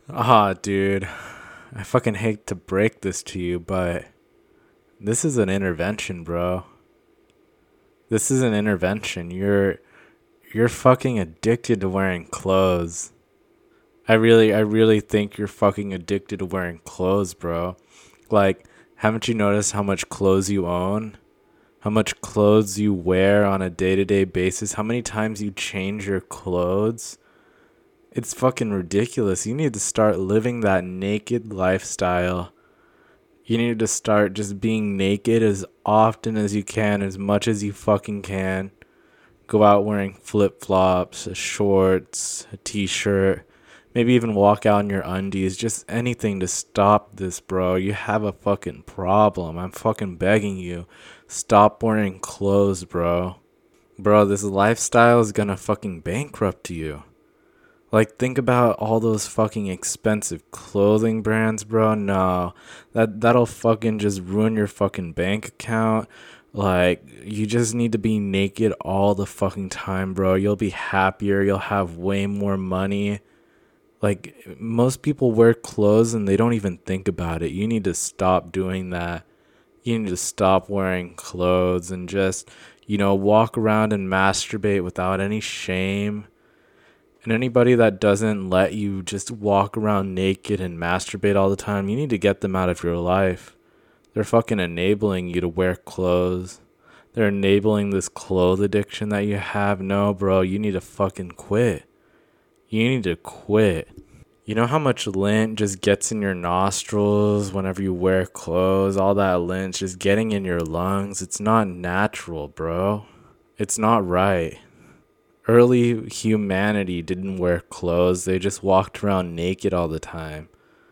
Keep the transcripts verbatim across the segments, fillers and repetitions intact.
Ah, dude, I fucking hate to break this to you, but this is an intervention, bro. This is an intervention. You're you're fucking addicted to wearing clothes. I really I really think you're fucking addicted to wearing clothes, bro. Like, haven't you noticed how much clothes you own? How much clothes you wear on a day-to-day basis? How many times you change your clothes? It's fucking ridiculous. You need to start living that naked lifestyle. You need to start just being naked as often as you can, as much as you fucking can. Go out wearing flip flops, shorts, a t shirt, maybe even walk out in your undies. Just anything to stop this, bro. You have a fucking problem. I'm fucking begging you. Stop wearing clothes, bro. Bro, this lifestyle is gonna fucking bankrupt you. Like, think about all those fucking expensive clothing brands, bro. No, that that'll fucking just ruin your fucking bank account. Like, you just need to be naked all the fucking time, bro. You'll be happier. You'll have way more money. Like, most people wear clothes and they don't even think about it. You need to stop doing that. You need to stop wearing clothes and just, you know, walk around and masturbate without any shame. And anybody that doesn't let you just walk around naked and masturbate all the time, you need to get them out of your life. They're fucking enabling you to wear clothes. They're enabling this clothes addiction that you have. No, bro, you need to fucking quit. You need to quit. You know how much lint just gets in your nostrils whenever you wear clothes? All that lint just getting in your lungs. It's not natural, bro. It's not right. Early humanity didn't wear clothes. They just walked around naked all the time.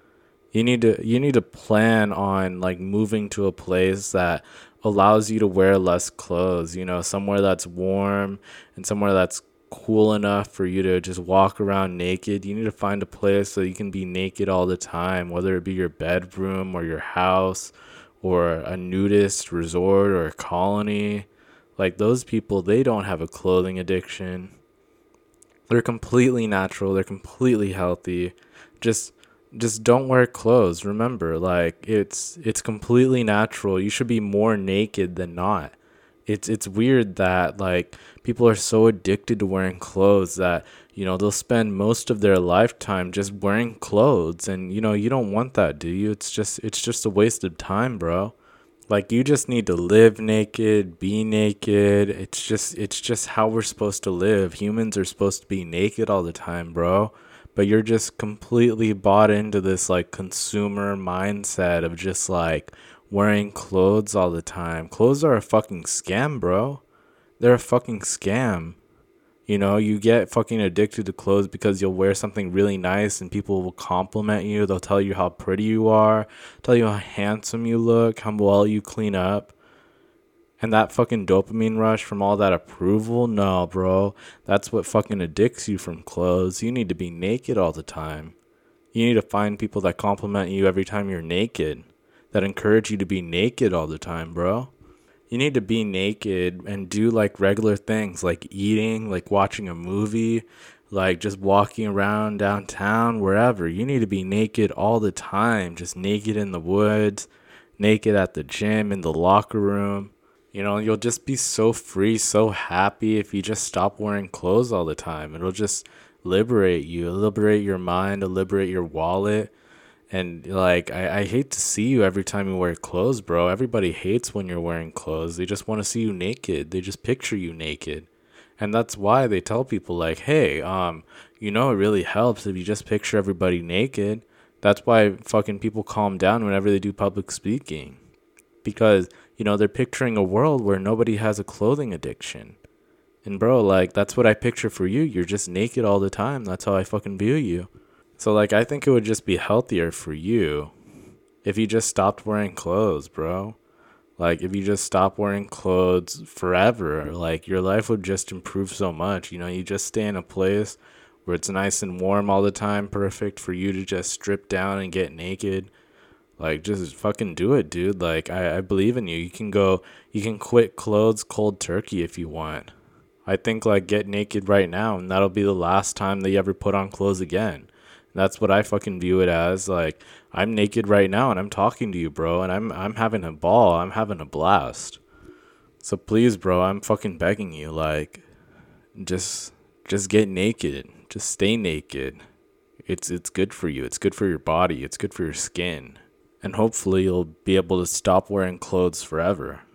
You need to you need to plan on like moving to a place that allows you to wear less clothes, you know, somewhere that's warm and somewhere that's cool enough for you to just walk around naked. You need to find a place so you can be naked all the time, whether it be your bedroom or your house or a nudist resort or a colony. Like, those people, they don't have a clothing addiction. They're completely natural. They're completely healthy. Just just don't wear clothes. Remember, like, it's it's completely natural. You should be more naked than not. It's it's weird that like people are so addicted to wearing clothes that, you know, they'll spend most of their lifetime just wearing clothes, and you know, you don't want that, do you? It's just it's just a waste of time, bro. Like, you just need to live naked, be naked. It's just it's just how we're supposed to live. Humans are supposed to be naked all the time, bro. But you're just completely bought into this like consumer mindset of just like wearing clothes all the time. Clothes are a fucking scam, bro. They're a fucking scam. You know, you get fucking addicted to clothes because you'll wear something really nice and people will compliment you. They'll tell you how pretty you are, tell you how handsome you look, how well you clean up. And that fucking dopamine rush from all that approval, no, bro. That's what fucking addicts you from clothes. You need to be naked all the time. You need to find people that compliment you every time you're naked, that encourage you to be naked all the time, bro. You need to be naked and do like regular things like eating, like watching a movie, like just walking around downtown, wherever. You need to be naked all the time, just naked in the woods, naked at the gym, in the locker room. You know, you'll just be so free, so happy if you just stop wearing clothes all the time. It'll just liberate you, liberate your mind, liberate your wallet. And like, I, I hate to see you every time you wear clothes, bro. Everybody hates when you're wearing clothes. They just want to see you naked. They just picture you naked. And that's why they tell people like, hey, um, you know, it really helps if you just picture everybody naked. That's why fucking people calm down whenever they do public speaking. Because, you know, they're picturing a world where nobody has a clothing addiction. And bro, like, that's what I picture for you. You're just naked all the time. That's how I fucking view you. So, like, I think it would just be healthier for you if you just stopped wearing clothes, bro. Like, if you just stop wearing clothes forever, like, your life would just improve so much. You know, you just stay in a place where it's nice and warm all the time, perfect for you to just strip down and get naked. Like, just fucking do it, dude. Like, I, I believe in you. You can go, you can quit clothes cold turkey if you want. I think, like, get naked right now, and that'll be the last time that you ever put on clothes again. That's what I fucking view it as. Like, I'm naked right now and I'm talking to you, bro, and I'm I'm having a ball. I'm having a blast. So please, bro, I'm fucking begging you, like, just just get naked. Just stay naked. It's it's good for you. It's good for your body. It's good for your skin. And hopefully you'll be able to stop wearing clothes forever.